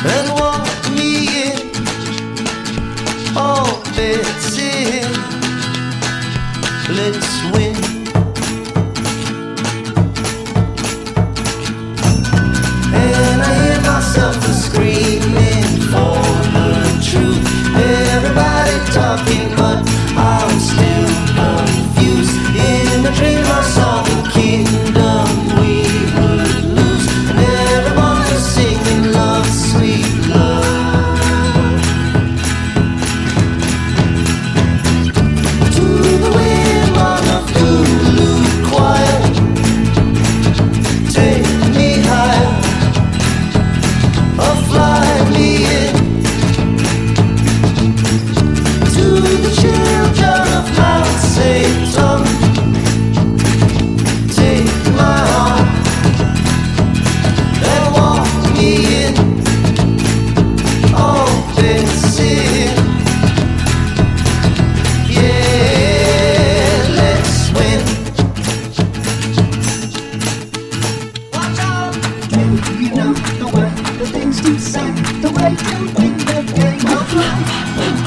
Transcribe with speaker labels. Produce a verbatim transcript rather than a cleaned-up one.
Speaker 1: and walk me in. All bets in. Let's win. And I hear myself screaming for the truth. Everybody talking, but I'm still confused. In a dream I saw the kingdom we would lose, and everyone was singing love, sweet love. To the wind on a flute choir, take me higher, or fly me in. To the children of Mount Satan, take my arm and walk me in. All bets in. Yeah, let's win. Watch out! Do you know the way the things to say, the way to win the game of life?